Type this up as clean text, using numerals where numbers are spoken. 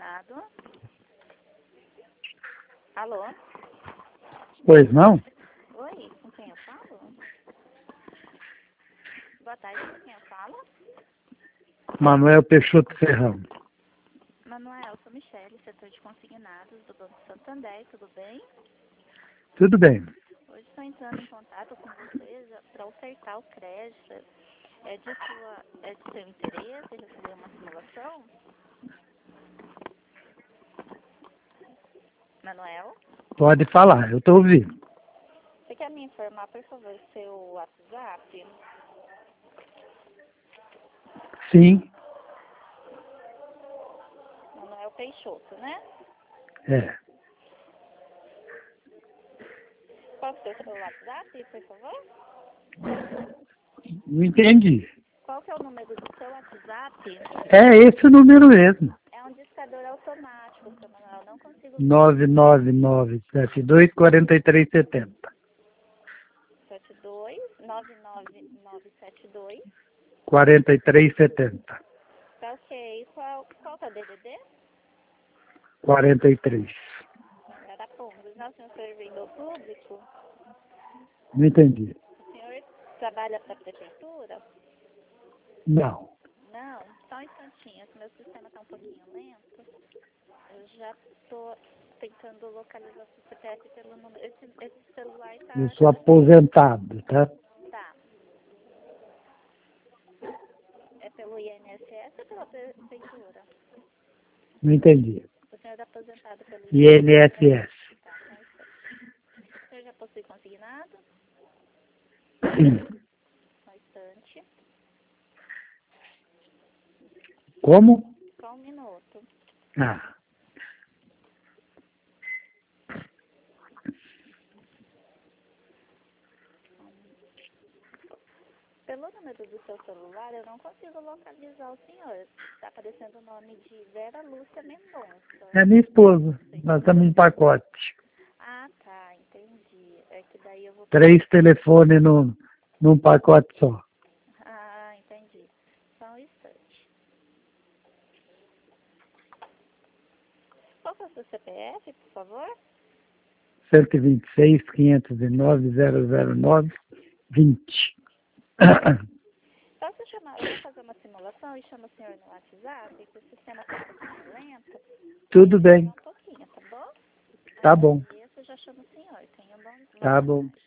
consignado. Alô? Pois não? Oi, com quem eu falo? Boa tarde, com quem eu falo? Manuel Peixoto Ferrão. Manuel, sou Michele, setor de consignados do Banco Santander, tudo bem? Tudo bem. Hoje estou entrando em contato com você para ofertar o crédito. É de seu interesse receber uma simulação? Manuel? Pode falar, eu estou ouvindo. Você quer me informar, por favor, seu WhatsApp? Sim, Manuel Peixoto, né? é. Qual que é o seu WhatsApp, por favor? Não entendi. Qual que é o número do seu WhatsApp? É esse o número mesmo. É um discador automático, seu Manuel. Não consigo... 99972 4370. 99972. 4370. Tá ok. Qual que é o DDD? 43. Arapongas. Não, senhor servidor público? Não entendi. O senhor trabalha para a prefeitura? Não. Não, só um instantinho. Esse meu sistema está um pouquinho lento. Eu já estou tentando localizar o seu CPF pelo número. Esse celular está... Eu sou aposentado, tá? Tá. É pelo INSS ou pela prefeitura? Não entendi. O senhor é aposentado pelo INSS. Tá, só um instante. O senhor já possui consignado? Sim. Só um instante. Como? Só um minuto. Ah, Pelo número do seu celular, eu não consigo localizar o senhor. Está aparecendo o nome de Vera Lúcia Mendonça. é minha esposa. Nós estamos um pacote. Ah, tá, entendi. É que daí eu vou... 3 telefones num pacote só. Ah, entendi. Só um instante. Qual que é o seu CPF, por favor? 126 509 009 20. Posso chamar, eu vou fazer uma simulação e chamo o senhor no WhatsApp, que o sistema está um pouquinho lento. Tudo bem. Um pouquinho, tá bom? Tá bom. Agradeço, eu já chamo o senhor. Tenha um bom Tá dia. bom.